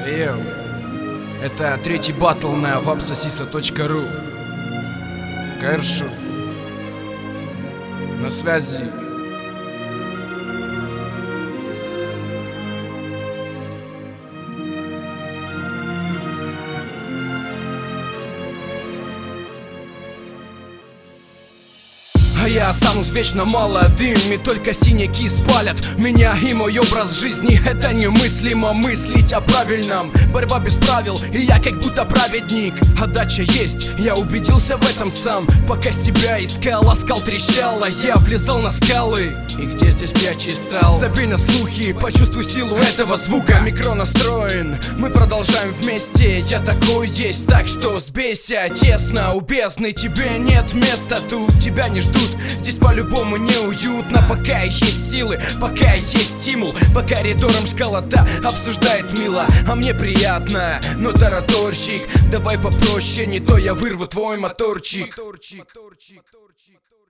Йоу, это третий батл на vapsasisa.ru. Кэршу на связи. А я останусь вечно молодым, и только синяки спалят меня и мой образ жизни. Это немыслимо мыслить о правильном. Борьба без правил, и я как будто праведник. Отдача есть, я убедился в этом сам. Пока себя искал, а скал трещала, я влезал на скалы. И где здесь прячь стал? Забей на слухи, почувствуй силу этого звука. Микро настроен, мы продолжаем вместе. Я такой есть, так что сбейся. Тесно у бездны, тебе нет места тут. Тебя не ждут, здесь по-любому неуютно. Пока есть силы, пока есть стимул. По коридорам школота обсуждает мило. А мне приятно, но тараторщик, давай попроще, не то я вырву твой моторчик.